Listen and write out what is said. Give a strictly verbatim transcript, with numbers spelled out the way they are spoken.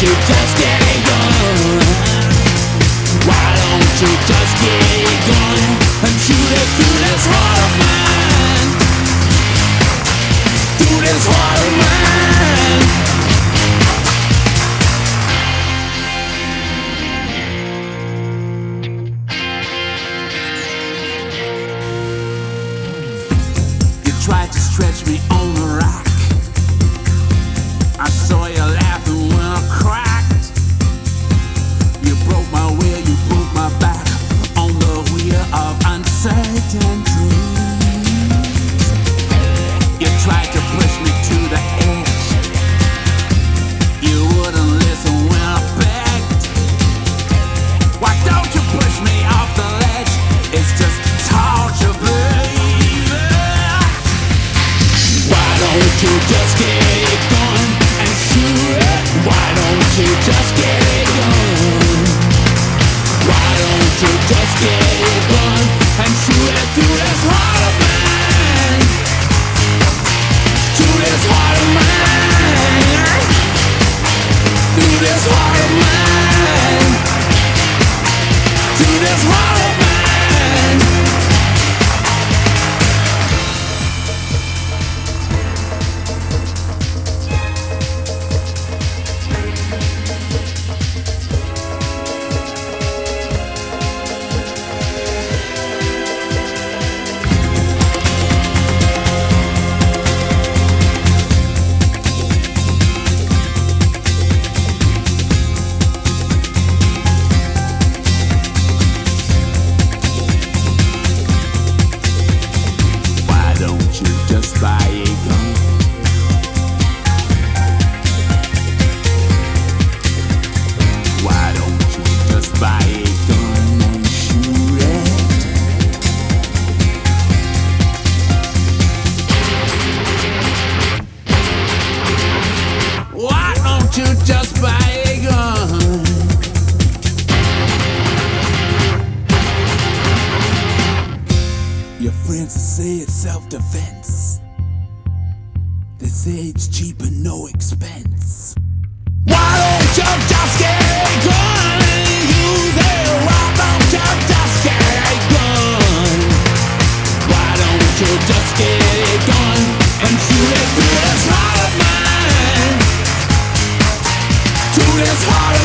don't you just get it going? Why don't you just get it going and shoot it through this heart of mine? Through this heart of mine. You tried to stretch me on the rock. I saw you laughing when I cracked. You broke my wheel, you broke my back on the wheel of uncertain dreams. You tried to push me to the edge. You wouldn't listen when I begged. Why don't you push me off the ledge? It's just torture, baby. Why don't you just get it going and shoot it? Why don't you just get it going? Why don't you just get it going and shoot it through this heart of mine? Through this heart of mine. Through this heart of mine. Through this heart of mine. Your friends say it's self-defense. They say it's cheap and no expense. Why don't you just get a gun and use it? Why don't you just get a gun? Why don't you just get a gun and shoot it through this heart of mine? Through this heart of